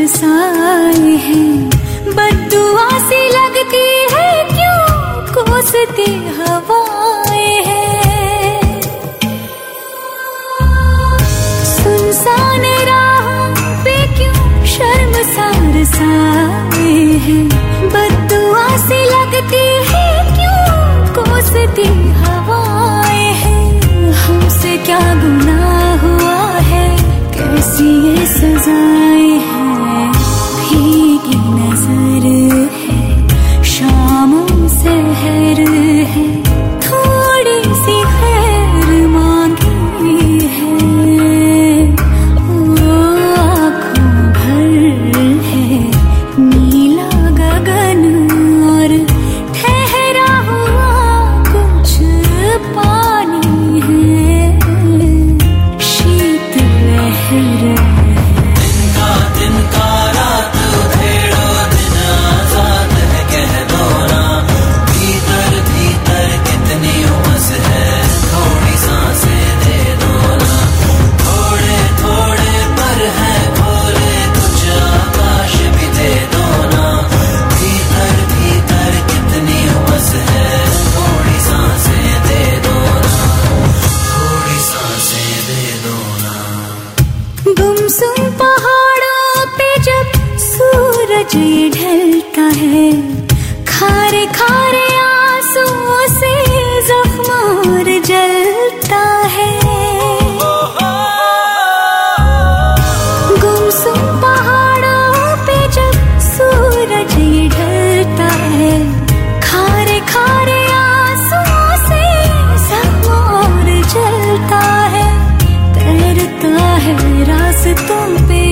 शर्मसाए हैं, बद्दुआ सी लगती है क्यों कोसती हवाएं हैं। सुनसान राहों पे क्यों शर्मसार साए हैं, बद्दुआ सी लगती है क्यों कोसती हवाएं हैं। हमसे क्या गुनाह हुआ है, कैसी ये सजाएं हैं। भीगी नजर है, शामों सहर है, थोड़ी सी खैर मांगी है। ओ आँखों भर है नीला गगन और ठहरा हुआ कुछ पानी है। शीत लहर गुमसुम पहाड़ों पे जब सूरज ये ढलता है, खारे खारे आंसुओं से जख्म और जलता है। गुमसुम पहाड़ों पे जब सूरज ये ढलता है, खारे खारे आंसुओं से जख्म और जलता है। तैरता है रास्तों पे